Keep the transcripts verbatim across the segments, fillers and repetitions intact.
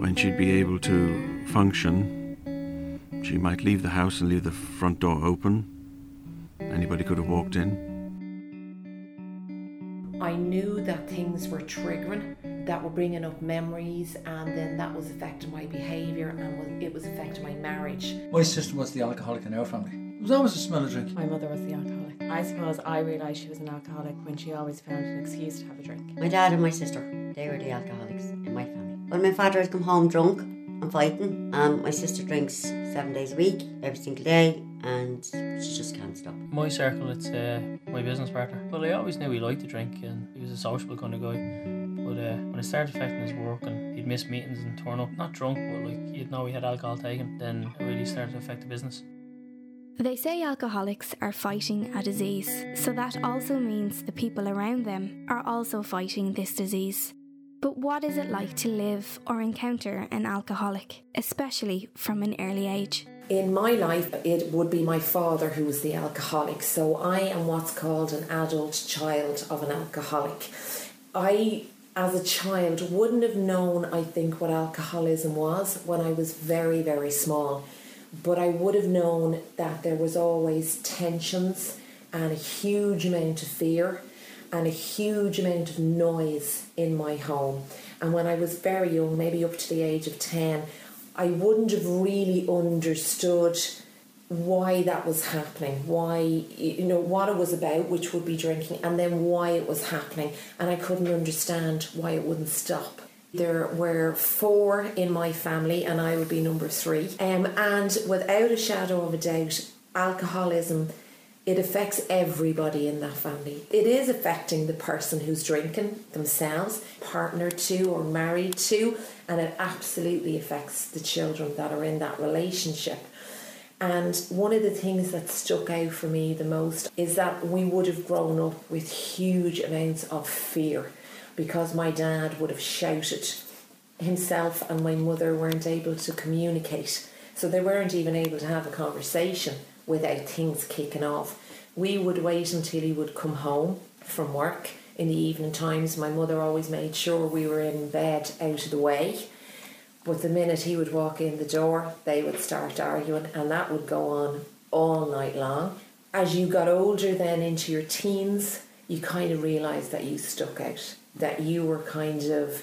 when she'd be able to function, she might leave the house and leave the front door open. Anybody could have walked in. I knew that things were triggering, that were bringing up memories, and then that was affecting my behaviour, and was, it was affecting my marriage. My sister was the alcoholic in our family. There was always a smell of drink. My mother was the alcoholic. I suppose I realised she was an alcoholic when she always found an excuse to have a drink. My dad and my sister, they were the alcoholics in my family. When my father had come home drunk and fighting, um, my sister drinks seven days a week, every single day, and she just can't stop. My circle, it's uh, my business partner. Well, I always knew he liked to drink and he was a sociable kind of guy. But uh, when it started affecting his work and he'd miss meetings and turn up, not drunk, but like you'd know he had alcohol taken, then it really started to affect the business. They say alcoholics are fighting a disease, so that also means the people around them are also fighting this disease. But what is it like to live or encounter an alcoholic, especially from an early age? In my life, it would be my father who was the alcoholic, so I am what's called an adult child of an alcoholic. I, as a child, wouldn't have known, I think, what alcoholism was when I was very, very small. But I would have known that there was always tensions and a huge amount of fear and a huge amount of noise in my home. And when I was very young, maybe up to the age of ten, I wouldn't have really understood why that was happening, why, you know, what it was about, which would be drinking, and then why it was happening. And I couldn't understand why it wouldn't stop. There were four in my family and I would be number three. Um, and without a shadow of a doubt, alcoholism, it affects everybody in that family. It is affecting the person who's drinking themselves, partner to or married to, and it absolutely affects the children that are in that relationship. And one of the things that stuck out for me the most is that we would have grown up with huge amounts of fear, because my dad would have shouted. Himself and my mother weren't able to communicate, so they weren't even able to have a conversation without things kicking off. We would wait until he would come home from work in the evening times. My mother always made sure we were in bed out of the way, but the minute he would walk in the door, they would start arguing, and that would go on all night long. As you got older then into your teens, you kind of realised that you stuck out, that you were kind of,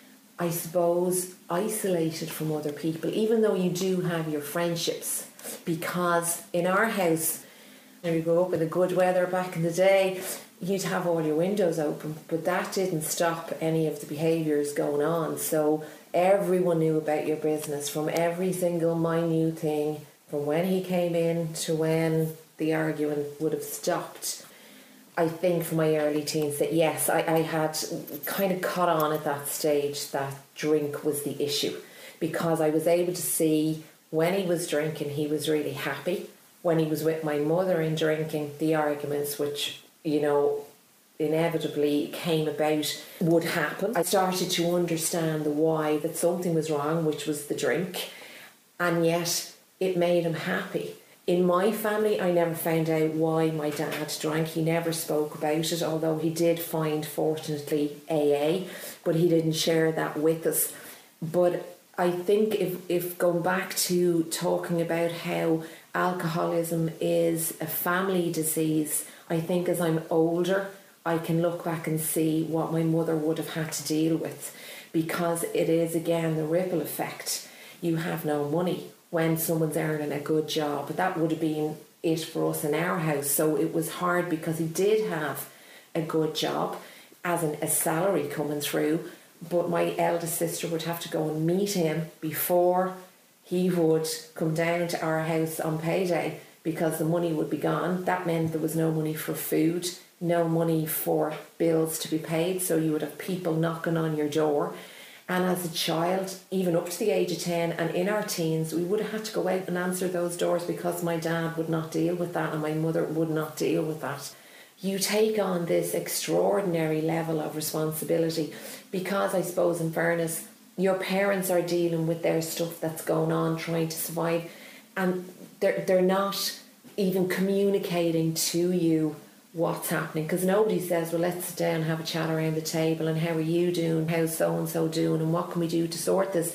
I suppose, isolated from other people, even though you do have your friendships. Because in our house, when we grew up in the good weather back in the day, you'd have all your windows open, but that didn't stop any of the behaviours going on. So everyone knew about your business, from every single minute thing, from when he came in to when the arguing would have stopped. I think from my early teens that yes, I, I had kind of caught on at that stage that drink was the issue, because I was able to see when he was drinking he was really happy. When he was with my mother and drinking, the arguments, which, you know, inevitably came about, would happen. I started to understand the why, that something was wrong, which was the drink, and yet it made him happy. In my family, I never found out why my dad drank. He never spoke about it, although he did find, fortunately, A A, but he didn't share that with us. But I think if, if going back to talking about how alcoholism is a family disease, I think as I'm older, I can look back and see what my mother would have had to deal with, because it is, again, the ripple effect. You have no money when someone's earning a good job. But that would have been it for us in our house. So it was hard because he did have a good job, as in a salary coming through, but my eldest sister would have to go and meet him before he would come down to our house on payday, because the money would be gone. That meant there was no money for food, no money for bills to be paid, so you would have people knocking on your door. And as a child, even up to the age of ten and in our teens, we would have had to go out and answer those doors, because my dad would not deal with that and my mother would not deal with that. You take on this extraordinary level of responsibility, because I suppose, in fairness, your parents are dealing with their stuff that's going on, trying to survive, and they're, they're not even communicating to you what's happening, because nobody says, well, let's sit down and have a chat around the table, and how are you doing, how's so-and-so doing, and what can we do to sort this?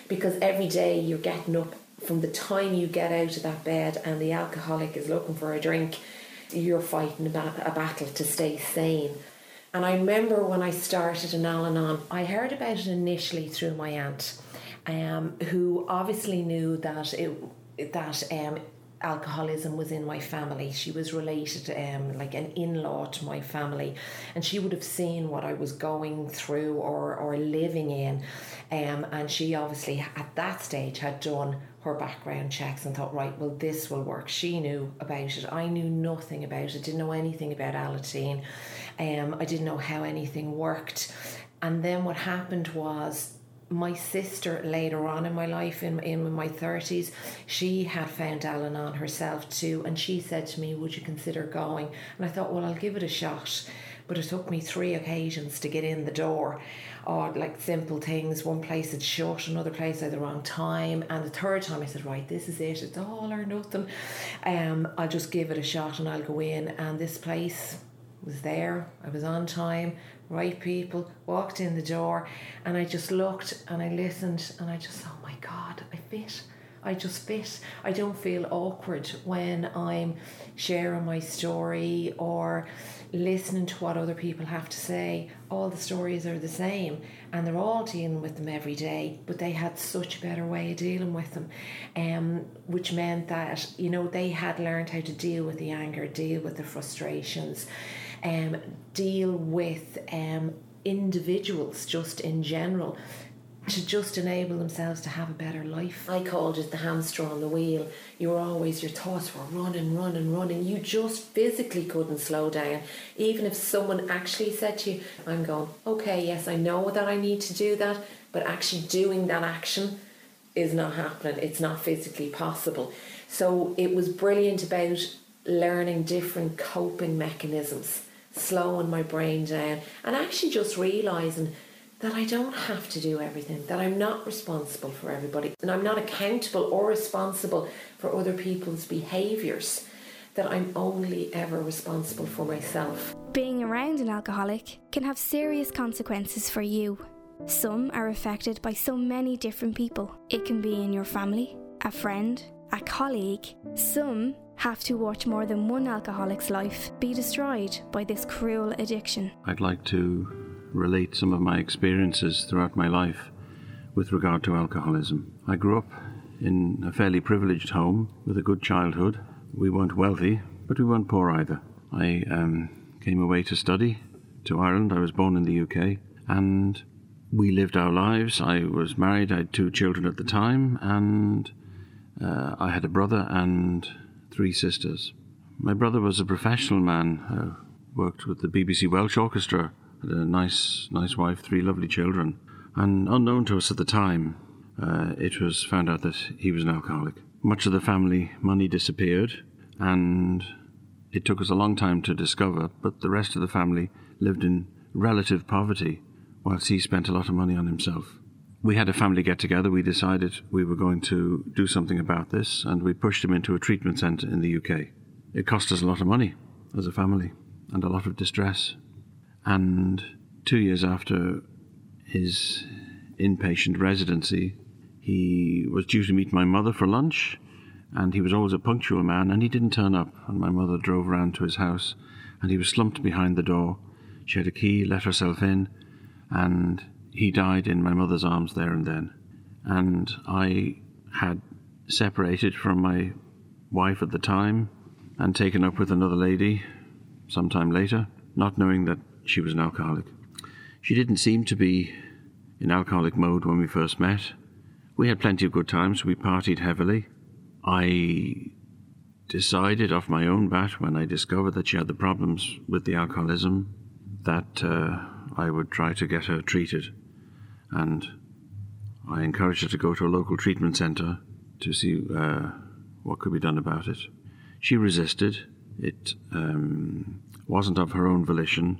because every day you're getting up, from the time you get out of that bed and the alcoholic is looking for a drink, you're fighting a, ba- a battle to stay sane. And I remember when I started in Al-Anon, I heard about it initially through my aunt, um, who obviously knew that it that um, alcoholism was in my family. She was related, um, like an in-law to my family, and she would have seen what I was going through or, or living in. Um, and she obviously at that stage had done her background checks and thought, right, well, this will work. She knew about it. I knew nothing about it, didn't know anything about Alateen. Um, I didn't know how anything worked. And then what happened was, my sister later on in my life, in, in my thirties, she had found Al-Anon herself too, and she said to me, would you consider going? And I thought, well, I'll give it a shot. But it took me three occasions to get in the door. Or like simple things, one place had shut, another place at the wrong time, and the third time I said, right, this is it, it's all or nothing. Um, I'll just give it a shot and I'll go in. And this place was there, I was on time, right people, walked in the door, and I just looked and I listened and I just, oh my God, I fit. I just fit. I don't feel awkward when I'm sharing my story or listening to what other people have to say. All the stories are the same and they're all dealing with them every day, but they had such a better way of dealing with them, um, which meant that, you know, they had learned how to deal with the anger, deal with the frustrations, um, deal with um, individuals just in general, to just enable themselves to have a better life. I called it the hamster on the wheel. You were always, your thoughts were running, running, running. You just physically couldn't slow down. Even if someone actually said to you, I'm going, okay, yes, I know that I need to do that, but actually doing that action is not happening. It's not physically possible. So it was brilliant about learning different coping mechanisms, slowing my brain down, and actually just realising that I don't have to do everything, that I'm not responsible for everybody, and I'm not accountable or responsible for other people's behaviours, that I'm only ever responsible for myself. Being around an alcoholic can have serious consequences for you. Some are affected by so many different people. It can be in your family, a friend, a colleague. Some have to watch more than one alcoholic's life be destroyed by this cruel addiction. I'd like to relate some of my experiences throughout my life with regard to alcoholism. I grew up in a fairly privileged home with a good childhood. We weren't wealthy, but we weren't poor either. I um, came away to study to Ireland. I was born in the U K, and we lived our lives. I was married, I had two children at the time, and uh, I had a brother and three sisters. My brother was a professional man, uh, worked with the B B C Welsh Orchestra, had a nice, nice wife, three lovely children. And unknown to us at the time, uh, it was found out that he was an alcoholic. Much of the family money disappeared, and it took us a long time to discover, but the rest of the family lived in relative poverty, whilst he spent a lot of money on himself. We had a family get-together. We decided we were going to do something about this, and we pushed him into a treatment centre in the U K. It cost us a lot of money as a family, and a lot of distress. And two years after his inpatient residency, he was due to meet my mother for lunch, and he was always a punctual man, and he didn't turn up. And my mother drove round to his house, and he was slumped behind the door. She had a key, let herself in, and he died in my mother's arms there and then. And I had separated from my wife at the time and taken up with another lady sometime later, not knowing that she was an alcoholic. She didn't seem to be in alcoholic mode when we first met. We had plenty of good times. We partied heavily. I decided off my own bat, when I discovered that she had the problems with the alcoholism, that uh, I would try to get her treated. And I encouraged her to go to a local treatment centre to see uh, what could be done about it. She resisted. It um, wasn't of her own volition.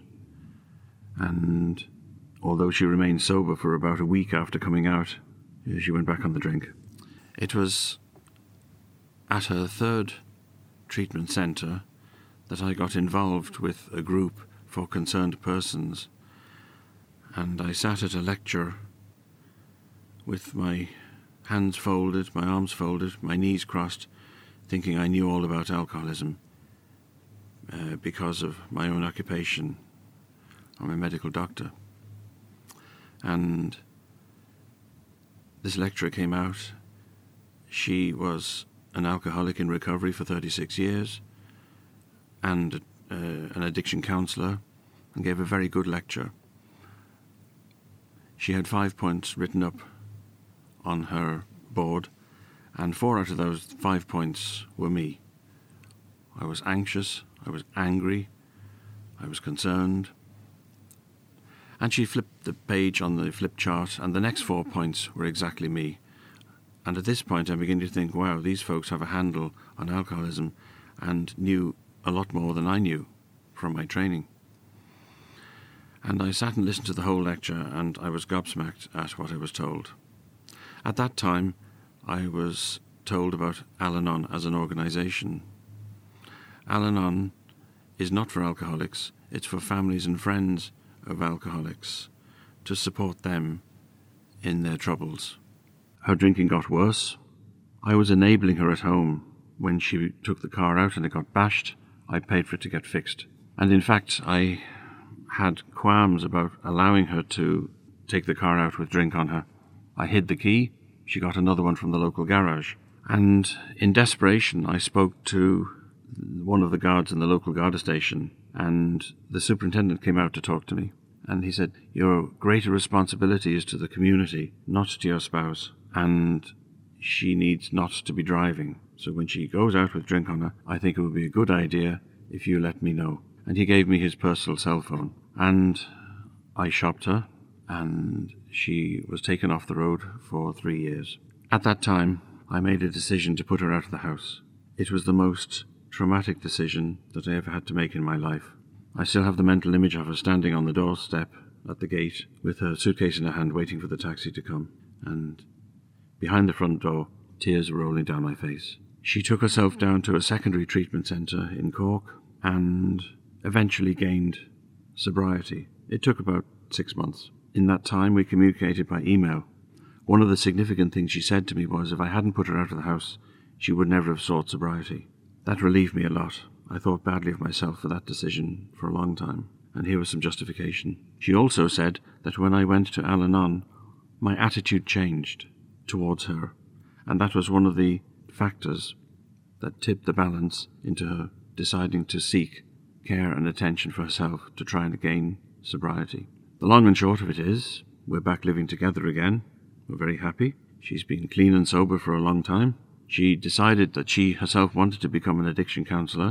And although she remained sober for about a week after coming out, she went back on the drink. It was at her third treatment centre that I got involved with a group for concerned persons, and I sat at a lecture with my hands folded, my arms folded, my knees crossed, thinking I knew all about alcoholism uh, because of my own occupation. I'm a medical doctor. And this lecturer came out. She was an alcoholic in recovery for thirty-six years and uh, an addiction counsellor, and gave a very good lecture. She had five points written up on her board, and four out of those five points were me. I was anxious, I was angry, I was concerned. And she flipped the page on the flip chart, and the next four points were exactly me. And at this point, I'm beginning to think, wow, these folks have a handle on alcoholism and knew a lot more than I knew from my training. And I sat and listened to the whole lecture, and I was gobsmacked at what I was told. At that time, I was told about Al-Anon as an organisation. Al-Anon is not for alcoholics, it's for families and friends of alcoholics, to support them in their troubles. Her drinking got worse. I was enabling her at home. When she took the car out and it got bashed, I paid for it to get fixed. And in fact, I had qualms about allowing her to take the car out with drink on her. I hid the key. She got another one from the local garage. And in desperation, I spoke to one of the guards in the local Garda station, and the superintendent came out to talk to me. And he said, your greater responsibility is to the community, not to your spouse. And she needs not to be driving. So when she goes out with drink on her, I think it would be a good idea if you let me know. And he gave me his personal cell phone. And I shopped her, and she was taken off the road for three years. At that time, I made a decision to put her out of the house. It was the most traumatic decision that I ever had to make in my life. I still have the mental image of her standing on the doorstep at the gate with her suitcase in her hand waiting for the taxi to come. And behind the front door, tears were rolling down my face. She took herself down to a secondary treatment centre in Cork and eventually gained sobriety. It took about six months. In that time, we communicated by email. One of the significant things she said to me was if I hadn't put her out of the house, she would never have sought sobriety. That relieved me a lot. I thought badly of myself for that decision for a long time, and here was some justification. She also said that when I went to Al-Anon, my attitude changed towards her, and that was one of the factors that tipped the balance into her deciding to seek care and attention for herself to try and gain sobriety. The long and short of it is, we're back living together again. We're very happy. She's been clean and sober for a long time. She decided that she herself wanted to become an addiction counsellor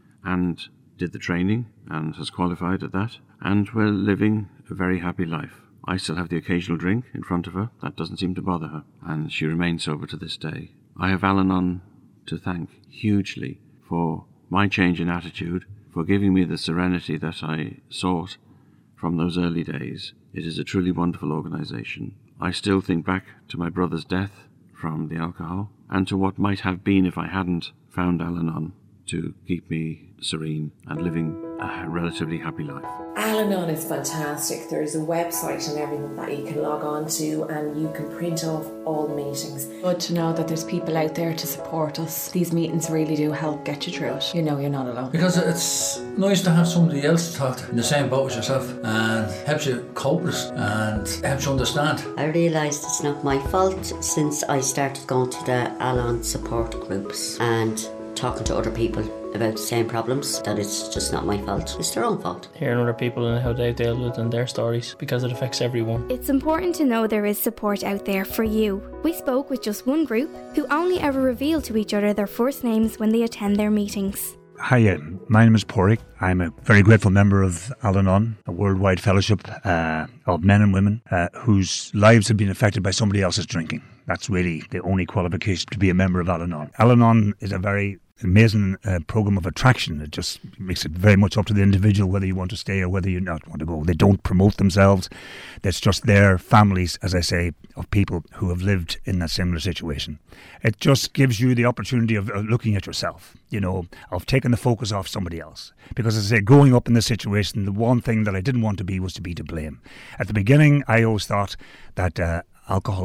and did the training and has qualified at that. And we're living a very happy life. I still have the occasional drink in front of her. That doesn't seem to bother her. And she remains sober to this day. I have Al-Anon to thank hugely for my change in attitude, for giving me the serenity that I sought from those early days. It is a truly wonderful organisation. I still think back to my brother's death from the alcohol and to what might have been if I hadn't found Al-Anon to keep me serene and living a relatively happy life. Al-Anon is fantastic. There's a website and everything that you can log on to, and you can print off all the meetings. Good to know that there's people out there to support us. These meetings really do help get you through it. You know you're not alone. Because it's nice to have somebody else to talk to in the same boat as yourself, and helps you cope with it and helps you understand. I realised it's not my fault since I started going to the Al-Anon support groups and talking to other people about the same problems, that it's just not my fault. It's their own fault. Hearing other people and how they've dealt with it and their stories, because it affects everyone. It's important to know there is support out there for you. We spoke with just one group who only ever reveal to each other their first names when they attend their meetings. Hi, my name is Porrick. I'm a very grateful member of Al-Anon, a worldwide fellowship uh, of men and women uh, whose lives have been affected by somebody else's drinking. That's really the only qualification to be a member of Al-Anon. Al-Anon is a very amazing uh, program of attraction. It just makes it very much up to the individual whether you want to stay or whether you not want to go. They don't promote themselves. That's just their families, as I say, of people who have lived in a similar situation. It just gives you the opportunity of uh, looking at yourself, you know, of taking the focus off somebody else. Because as I say, growing up in this situation, the one thing that I didn't want to be was to be to blame. At the beginning, I always thought that uh, alcoholism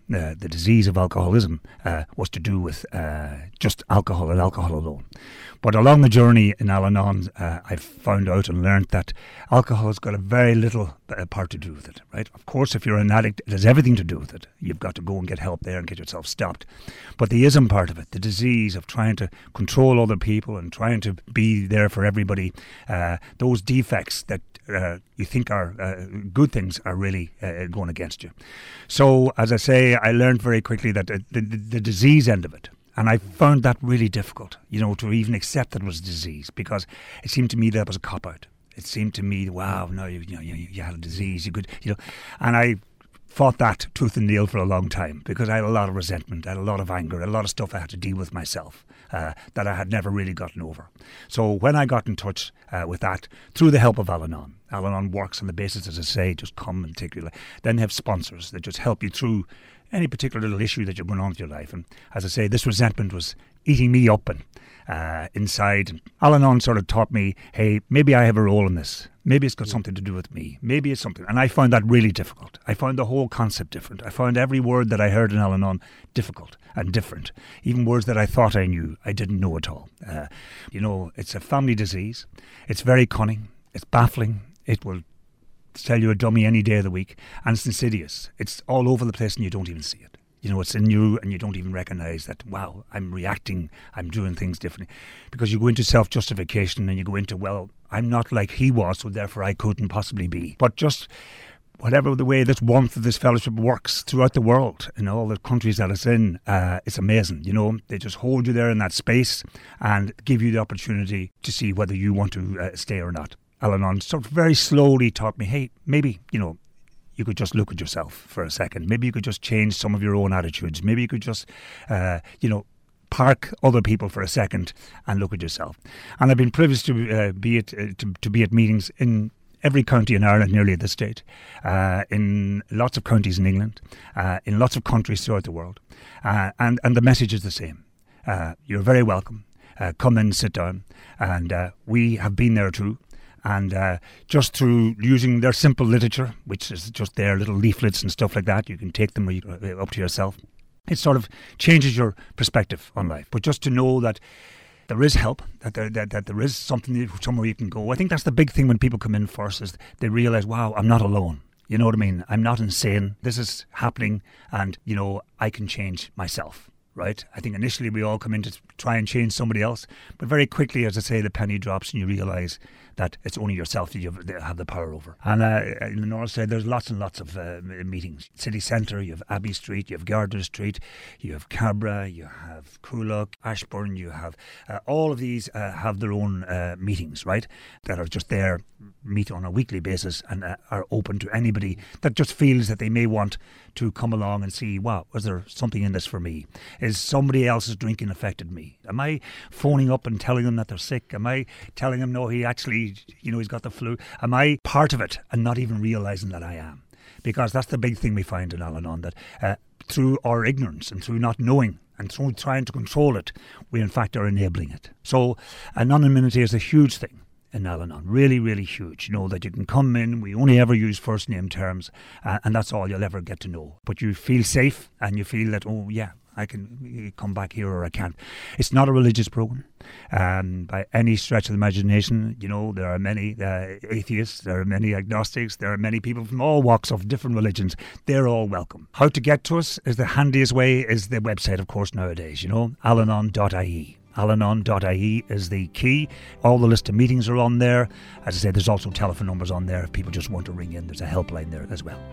uh, the disease of alcoholism, uh, was to do with uh, just alcohol and alcohol alone. But along the journey in Al-Anon, uh, I found out and learned that alcohol has got a very little uh, part to do with it, right? Of course, if you're an addict, it has everything to do with it. You've got to go and get help there and get yourself stopped. But the ism part of it, the disease of trying to control other people and trying to be there for everybody, uh, those defects that uh, you think are uh, good things are really uh, going against you. So, as I say, I learned very quickly that the, the, the disease end of it, and I found that really difficult, you know, to even accept that it was a disease, because it seemed to me that was a cop-out. It seemed to me, wow, no, you, you know, you, you had a disease, you could, you know, and I fought that tooth and nail for a long time because I had a lot of resentment, I had a lot of anger, a lot of stuff I had to deal with myself uh, that I had never really gotten over. So when I got in touch uh, with that, through the help of Al-Anon, Al-Anon works on the basis, as I say, just come and take your life. Then they have sponsors that just help you through any particular little issue that you're going on with your life. And as I say, this resentment was eating me up and uh, inside. And Al-Anon sort of taught me, hey, maybe I have a role in this. Maybe it's got something to do with me. Maybe it's something. And I found that really difficult. I found the whole concept different. I found every word that I heard in Al-Anon difficult and different. Even words that I thought I knew, I didn't know at all. Uh, you know, it's a family disease. It's very cunning. It's baffling. It will tell you a dummy any day of the week, and it's insidious. It's all over the place and you don't even see it. You know, it's in you and you don't even recognise that, wow, I'm reacting, I'm doing things differently. Because you go into self-justification and you go into, well, I'm not like he was, so therefore I couldn't possibly be. But just whatever the way this warmth of this fellowship works throughout the world, in all the countries that it's in, uh, it's amazing. You know, they just hold you there in that space and give you the opportunity to see whether you want to uh, stay or not. Al-Anon sort of very slowly taught me, hey, maybe, you know, you could just look at yourself for a second. Maybe you could just change some of your own attitudes. Maybe you could just, uh, you know, park other people for a second and look at yourself. And I've been privileged to uh, be at uh, to, to be at meetings in every county in Ireland, nearly at this stage, uh, in lots of counties in England, uh, in lots of countries throughout the world, uh, and and the message is the same. Uh, you're very welcome. Uh, come in, sit down, and uh, we have been there too. And uh, just through using their simple literature, which is just their little leaflets and stuff like that, you can take them up to yourself. It sort of changes your perspective on life. But just to know that there is help, that there, that, that there is something somewhere you can go. I think that's the big thing when people come in first, is they realise, wow, I'm not alone. You know what I mean? I'm not insane. This is happening and, you know, I can change myself. Right? I think initially we all come in to try and change somebody else, but very quickly, as I say, the penny drops and you realise that it's only yourself that you have the power over. And uh, in the north side, there's lots and lots of uh, meetings. City centre, you have Abbey Street, you have Gardner Street, you have Cabra, you have Coolock, Ashbourne, you have uh, all of these uh, have their own uh, meetings, right? That are just there, meet on a weekly basis and uh, are open to anybody that just feels that they may want to come along and see, wow, was there something in this for me? Is somebody else's drinking affected me? Am I phoning up and telling them that they're sick? Am I telling them, no, he actually, you know, he's got the flu? Am I part of it and not even realising that I am? Because that's the big thing we find in Al-Anon, that uh, through our ignorance and through not knowing and through trying to control it, we in fact are enabling it. So anonymity is a huge thing in Al-Anon, really, really huge. You know, that you can come in, we only ever use first name terms, uh, and that's all you'll ever get to know. But you feel safe and you feel that, oh yeah, I can come back here or I can't. It's not a religious program um, by any stretch of the imagination. You know, there are many uh, atheists, there are many agnostics, there are many people from all walks of different religions. They're all welcome. How to get to us is the handiest way is the website, of course, nowadays, you know, alanon dot I E. alanon dot I E is the key. All the list of meetings are on there. As I say, there's also telephone numbers on there if people just want to ring in. There's a helpline there as well.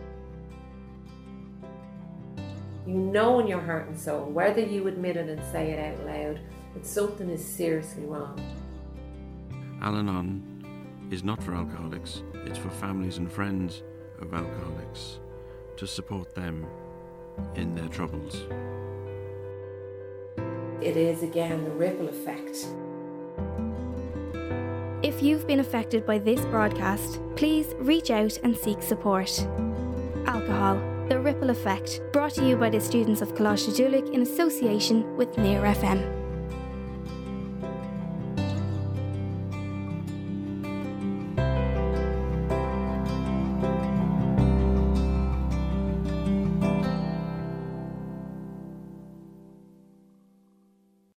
You know in your heart and soul, whether you admit it and say it out loud, that something is seriously wrong. Al-Anon is not for alcoholics. It's for families and friends of alcoholics to support them in their troubles. It is, again, the ripple effect. If you've been affected by this broadcast, please reach out and seek support. Alcohol, the ripple effect, brought to you by the students of Coláiste Dúlaigh in association with Near F M.